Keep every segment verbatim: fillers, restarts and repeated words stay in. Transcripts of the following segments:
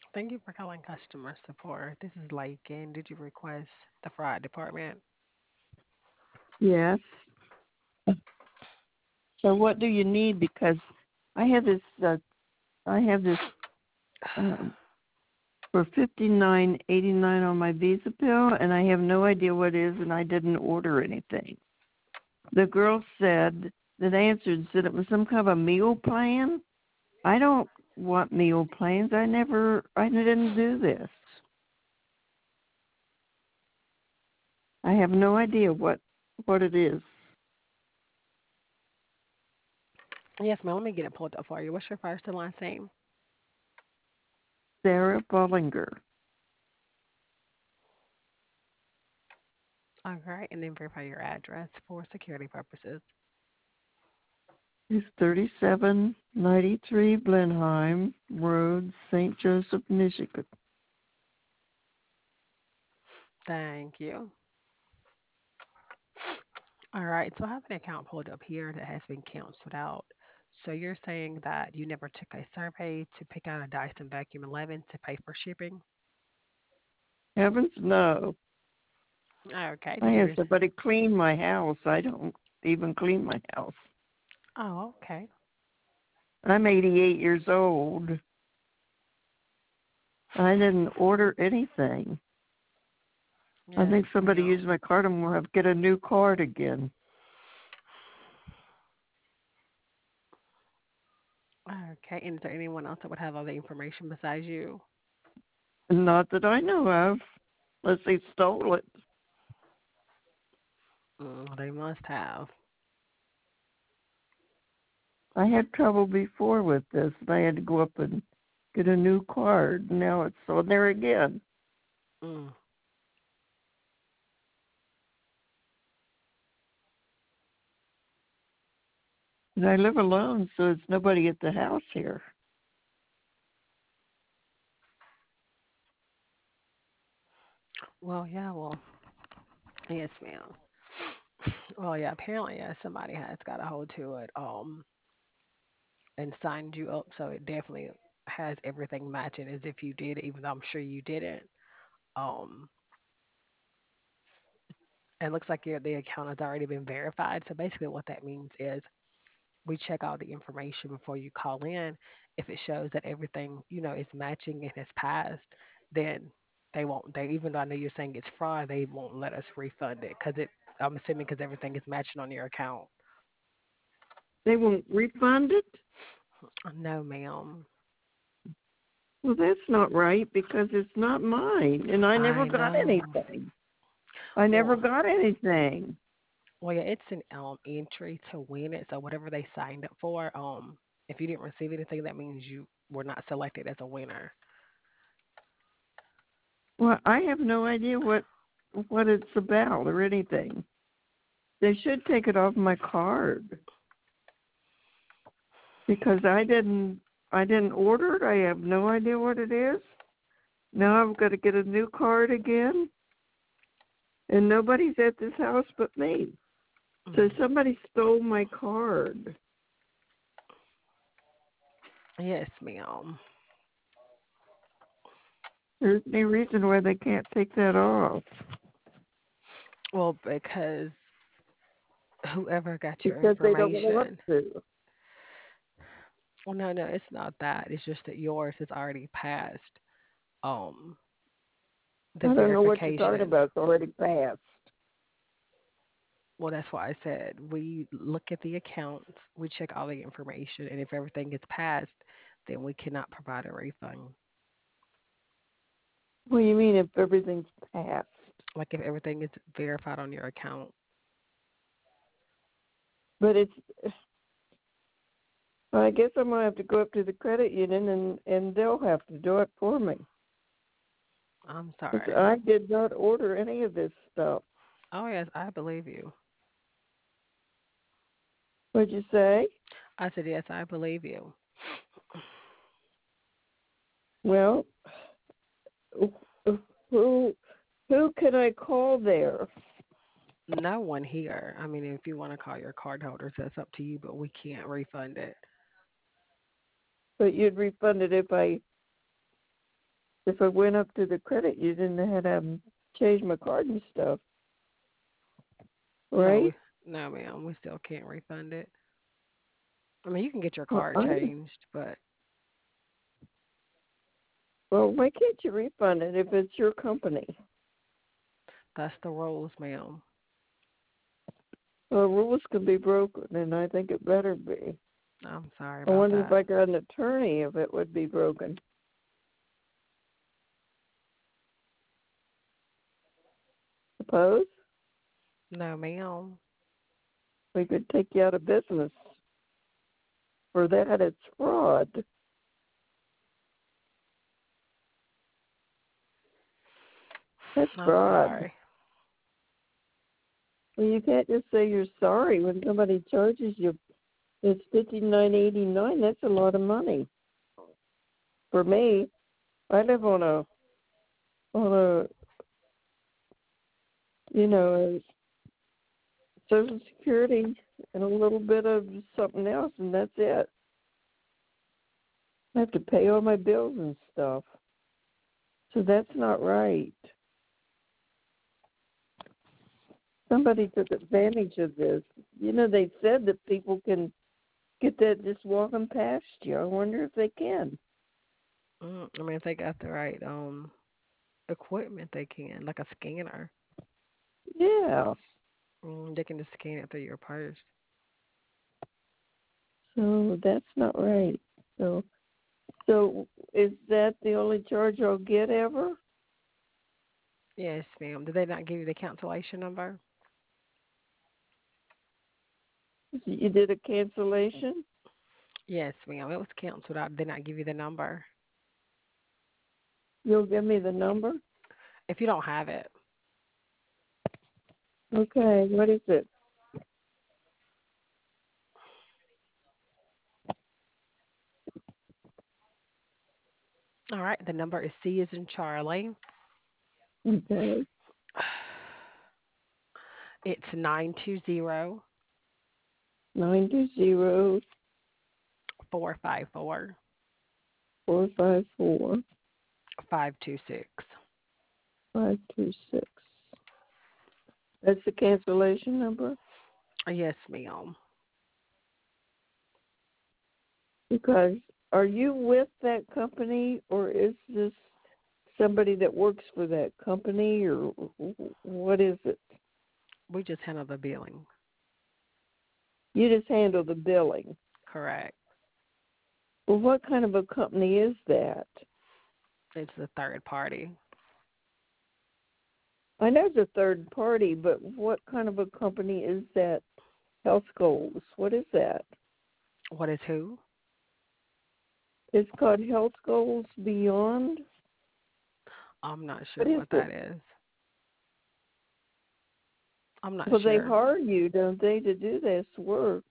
Thank you for calling customer support. This is Lakin. Did you request the fraud department? Yes. So what do you need? Because I have this, uh, I have this um, for fifty nine eighty nine on my Visa bill, and I have no idea what it is, and I didn't order anything. The girl said that answered said it was some kind of a meal plan. I don't want meal plans. I never, I didn't do this. I have no idea what what it is. Yes, ma'am. Let me get it pulled up for you. What's your first and last name? Sarah Bollinger. All right, and then verify your address for security purposes. It's thirty-seven ninety-three Blenheim Road, Saint Joseph, Michigan. Thank you. All right, so I have an account pulled up here that has been canceled out. So you're saying that you never took a survey to pick out a Dyson Vacuum eleven to pay for shipping? Heavens no. Okay, I did you have receive? somebody clean my house. I don't even clean my house. Oh, okay. I'm eighty-eight years old. I didn't order anything. I Yes, think somebody ma'am. used my card and we'll have to get a new card again. Okay, and is there anyone else that would have all the information besides you? Not that I know of, unless they stole it. Mm, they must have. I had trouble before with this, and I had to go up and get a new card. Now it's on there again. Mm. And I live alone, so there's nobody at the house here. Well, yeah, well, yes, ma'am. Well, yeah, apparently, yeah, somebody has got a hold to it, um, and signed you up, so it definitely has everything matching as if you did, even though I'm sure you didn't. Um, and looks like your the account has already been verified. So basically, what that means is we check all the information before you call in. If it shows that everything you know is matching and has passed, then they won't. They even though I know you're saying it's fraud, they won't let us refund it because it. I'm assuming because everything is matching on your account. They won't refund it? No, ma'am. Well, that's not right because it's not mine, and I never I got know. anything. I never Well, got anything. well, yeah, it's an um entry to win it. So whatever they signed up for, um, if you didn't receive anything, that means you were not selected as a winner. Well, I have no idea what what it's about or anything. They should take it off my card because I didn't I didn't order it. I have no idea what it is. Now I've got to get a new card again, and nobody's at this house but me. So Mm. somebody stole my card. Yes, ma'am. There's no reason why they can't take that off Well, because whoever got your because they don't want information. to. Well, no, no, it's not that. It's just that yours has already passed um the I don't know what you're talking verification. about. It's already passed. Well, that's why I said we look at the accounts, we check all the information, and if everything gets passed, then we cannot provide a refund. What do you mean if everything's passed? Like if everything is verified on your account. But it's. Well, I guess I'm gonna have to go up to the credit union and and they'll have to do it for me. I'm 'Cause sorry. I did not order any of this stuff. Oh yes, I believe you. What'd you say? I said yes, I believe you. Well, who who can I call there? No one here. I mean, if you want to call your card holders, that's up to you, but we can't refund it. But you'd refund it if I If I went up to the credit union, they had to um, change my card and stuff, No, right? we, no, ma'am. We still can't refund it. I mean, you can get your Well, card I, changed, but well, why can't you refund it if it's your company? that's the rules, ma'am. Well, rules can be broken, and I think it better be. I'm sorry I about wonder if that. I got an attorney if it would be broken. Suppose No, ma'am. we could take you out of business. For that, it's fraud. That's I'm fraud. sorry. Well, you can't just say you're sorry when somebody charges you. It's fifty nine eighty nine. That's a lot of money. For me, I live on a on a you know a Social Security and a little bit of something else, and that's it. I have to pay all my bills and stuff, so that's not right. Somebody took advantage of this. You know, they said that people can get that just walking past you. I wonder if they can. Mm, I mean, if they got the right um equipment, they can, like a scanner. Yeah. Mm, they can just scan it through your purse. So that's not right. So, so is that the only charge I'll get ever? Yes, ma'am. Did they not give you the cancellation number? You did a cancellation? Yes, ma'am. It was canceled. I did not give you the number. You'll give me the number? If you don't have it, Okay. What is it? all right. The number is C is in Charlie. Okay. It's nine two zero Nine two zero four five four four five four five two six. five two six. That's the cancellation number? Yes, ma'am. Because are you with that company, or is this somebody that works for that company, or what is it? We just handle the billing. You just handle the billing. Correct. Well, what kind of a company is that? It's the third party. I know it's a third party, but what kind of a company is that? Health Goals. What is that? What is who? It's called Health Goals Beyond. I'm not What sure is what it? that is. I'm not Well, they sure. hire you, don't they, to do this work?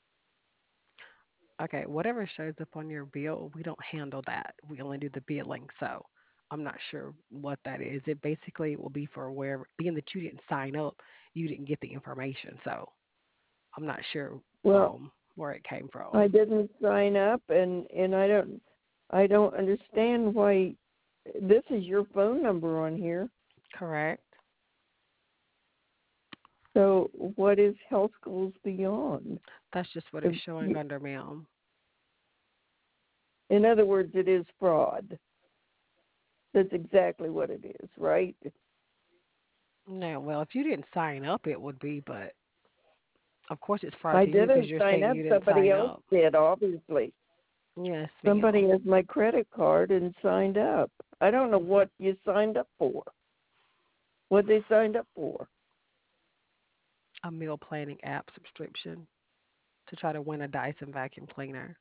Okay, whatever shows up on your bill, we don't handle that. We only do the billing. So I'm not sure what that is. It basically will be for where, being that you didn't sign up, you didn't get the information. So I'm not sure Well, um where it came I from. didn't sign up, and and I don't I don't understand why. This is your phone number on here. Correct. So what is Health Goals Beyond? That's just what it's If showing you- under, ma'am. In other words, it is fraud. That's exactly what it is, right? No, well, if you didn't sign up, it would be, but of course it's fraud I to you because didn't you're sign saying up. you didn't Somebody sign else up. did, obviously. Yes, Somebody ma'am. has my credit card and signed up. I don't know what you signed up for. What they signed up for. A meal planning app subscription to try to win a Dyson vacuum cleaner.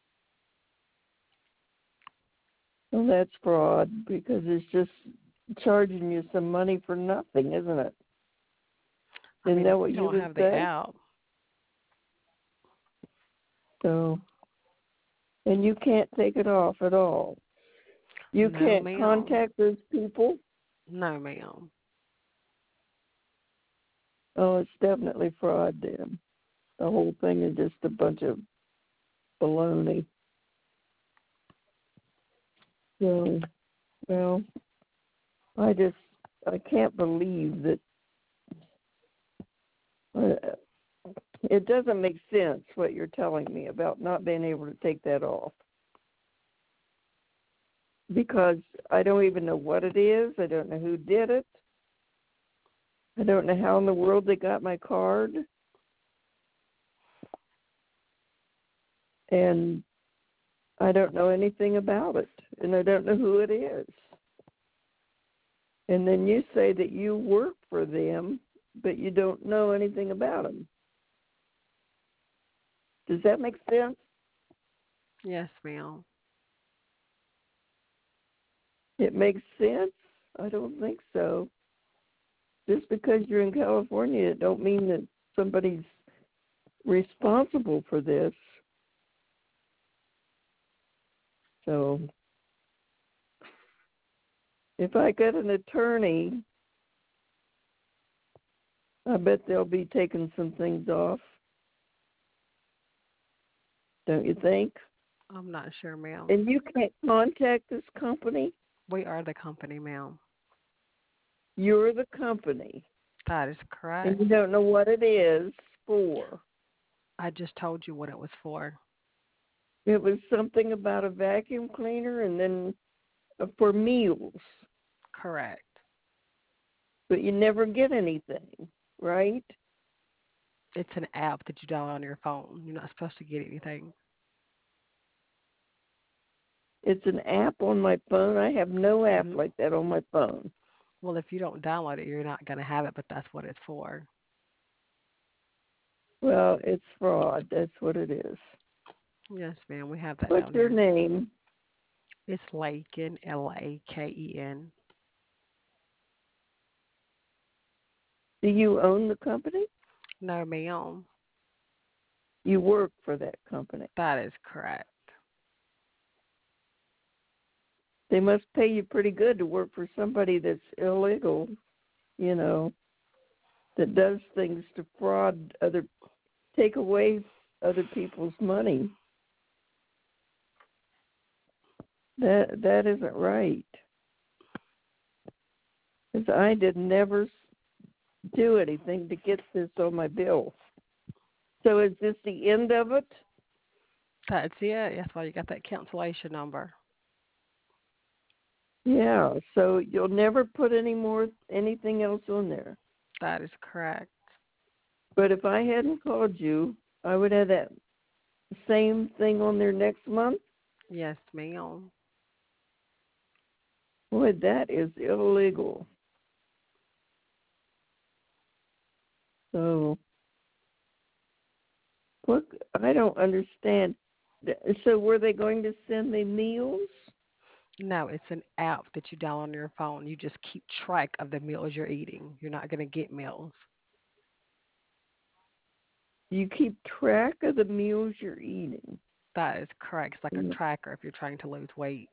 Well, that's fraud because it's just charging you some money for nothing, isn't it? I Isn't mean, that if what you you don't would have the say? app, So, and you can't take it off at all. You no, can't ma'am. contact those people. No, ma'am. Oh, it's definitely fraud then. The whole thing is just a bunch of baloney. So, Well, I just I can't believe that uh, it doesn't make sense what you're telling me about not being able to take that off. Because I don't even know what it is. I don't know who did it. I don't know how in the world they got my card. And I don't know anything about it. And I don't know who it is. And then you say that you work for them, but you don't know anything about them. Does that make sense? Yes, ma'am. It makes sense? I don't think so. Just because you're in California, it don't mean that somebody's responsible for this. So if I get an attorney, I bet they'll be taking some things off. Don't you think? I'm not sure, ma'am. And you can't contact this company? We are the company, ma'am. You're the company. That is And correct. you don't know what it is for. I just told you what it was for. It was something about a vacuum cleaner and then uh, for meals. Correct. But you never get anything, right? It's an app that you download on your phone. You're not supposed to get anything. It's an app on my phone. I have no app Hmm. like that on my phone. Well, if you don't download it, you're not going to have it, but that's what it's for. Well, it's fraud. That's what it is. Yes, ma'am. We have that What's down your here. name? It's Laken, L A K E N. Do you own the company? No, ma'am. You work for that company. That is correct. They must pay you pretty good to work for somebody that's illegal, you know, that does things to fraud other, take away other people's money. That that isn't right. Because I did never do anything to get this on my bill. So is this the end of it? That's it. That's why you got that cancellation number. Yeah. So you'll never put any more anything else on there. That is correct. But if I hadn't called you, I would have that same thing on there next month. Yes, ma'am. Boy, that is illegal. So, look, I don't understand. So, were they going to send me meals? No, it's an app that you download on your phone. You just keep track of the meals you're eating. You're not going to get meals. You keep track of the meals you're eating. That is correct. It's like a Mm. tracker if you're trying to lose weight.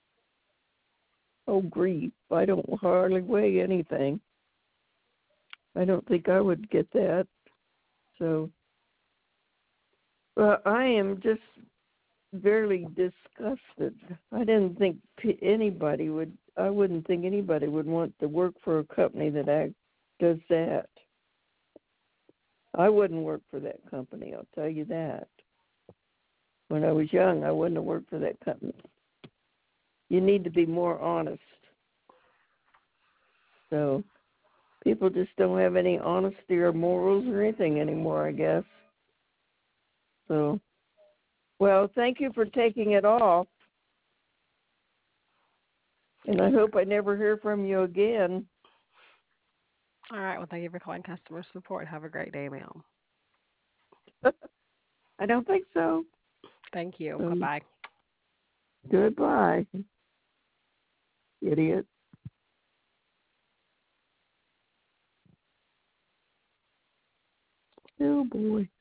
Oh, grief. I don't hardly weigh anything. I don't think I would get that. So, well, I am just very disgusted. I didn't think p- anybody would, I wouldn't think anybody would want to work for a company that act, does that. I wouldn't work for that company, I'll tell you that. When I was young, I wouldn't have worked for that company. You need to be more honest. So people just don't have any honesty or morals or anything anymore, I guess. So, well, thank you for taking it off. And I hope I never hear from you again. All right. Well, thank you for calling customer support. Have a great day, ma'am. I don't think so. Thank you. Um, Goodbye. goodbye, idiot. Oh, boy.